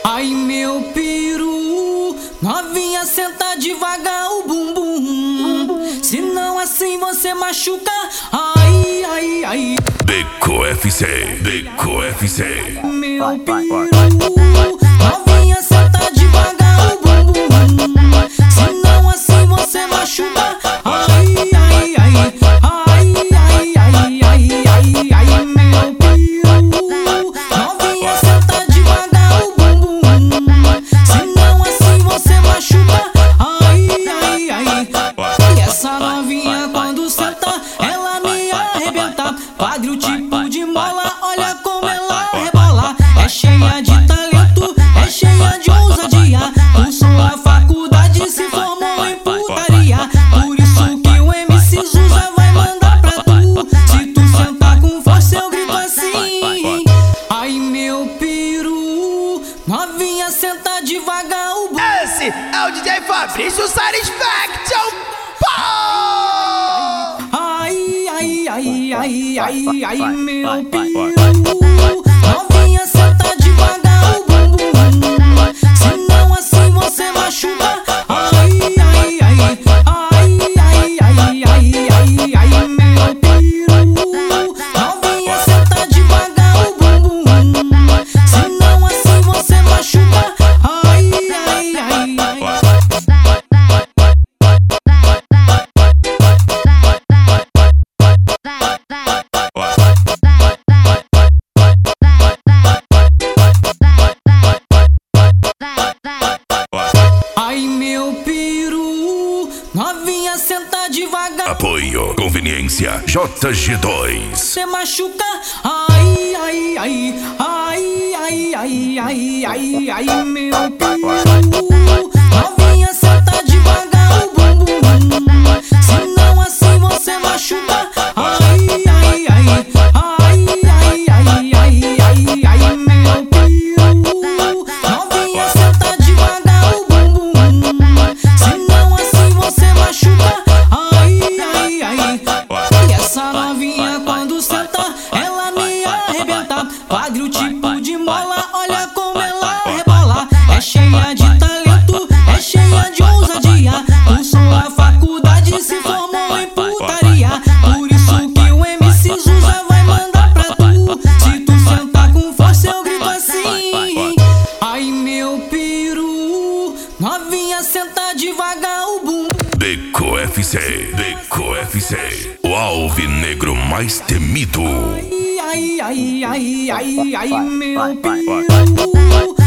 Ai meu peru, novinha senta devagar o bumbum, senão assim você machuca. Ai, ai, ai. Beco FC, Beco FC. Meu peru, novinha senta devagar o bumbum, senão assim você machuca. Ai, ai, ai. Ai, ai, ai, ai, ai, ai. Meu peru, novinha senta devagar o bumbum, senão assim você machuca. Ai, ai, ai. E essa novinha quando senta, ela me arrebenta. Quadril tipo de mola, olha como ela rebola. É cheia de talento, é cheia de ousadia. Cursou a faculdade, se formou em putaria. Por isso que o MC Zuza vai mandar pra tu. Se tu sentar com força eu grito assim. Ai meu peru, novinha senta devagar o bumbum. Esse é o DJ Fabrício Satisfaction. Ai, ai, ai, ai, ai, ai, meu peru, novinha senta devagar o bumbum, senão assim você machuca. Ai, ai, ai, ai, ai, ai, ai, ai, ai, meu peru, novinha senta devagar o bumbum, senão assim você machuca. Ai, ai, ai, ai. Ai meu peru, novinha senta devagar. Apoio, conveniência, JG2. Você machuca. Ai, ai, ai, ai, ai, ai, ai, ai, ai, meu peru, novinha senta devagar o bumbum, senão assim você machuca. Ai, ai, ai, ai, ai, ai, ai, ai, ai, meu peru, novinha senta devagar o bumbum, senão assim você machuca. Ai, ai, ai. E essa novinha quando senta, ela me arrebenta. Quadril tipo de mola, olha como ela rebola. É cheia de talento, é cheia de ousadia. Cursou a faculdade, se formou em putaria. Por isso que o MC Zuza vai mandar pra tu. Se tu sentar com força eu grito assim. Ai meu peru, novinha senta devagar o bumbum. Beco FC, Beco FC. O alvinegro mais temido. Ai, ai, ai, ai, ai, ai, meu peru,